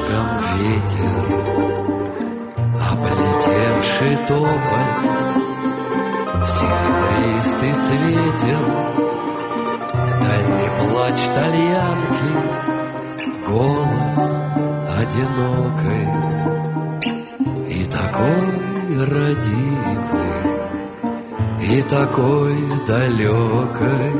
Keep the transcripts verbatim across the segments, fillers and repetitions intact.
окошком ветер, облетевший тополь, серебристый светил, дальний плач тальянки, голос одинокой и такой родимый, и такой далекой.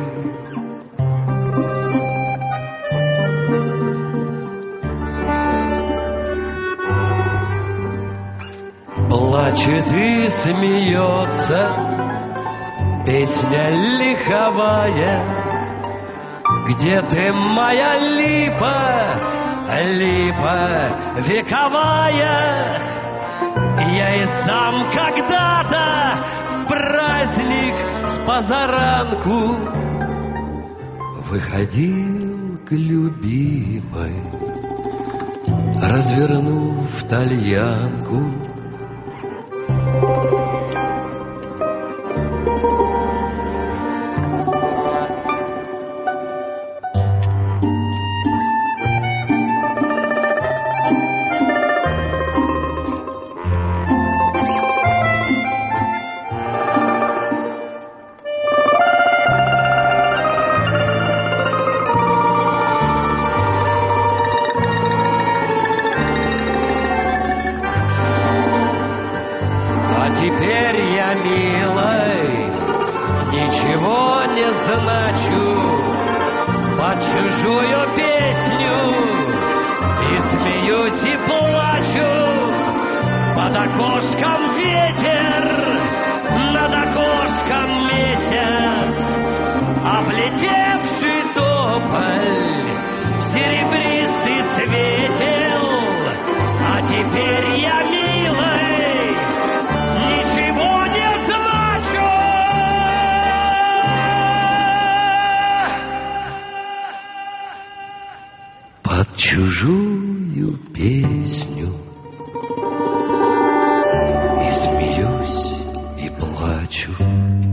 Плачет и смеется песня лиховая. Где ты, моя липа, липа вековая? Я и сам когда-то в праздник с позаранку выходил к любимой, развернув тальянку. Теперь я, милой, ничего не значу под чужую песню, и смеюсь, и плачу. Под окошком ветер, над окошком месяц, облетевший тополь серебристый светил. А теперь я, милой, под чужую песню и смеюсь, и плачу.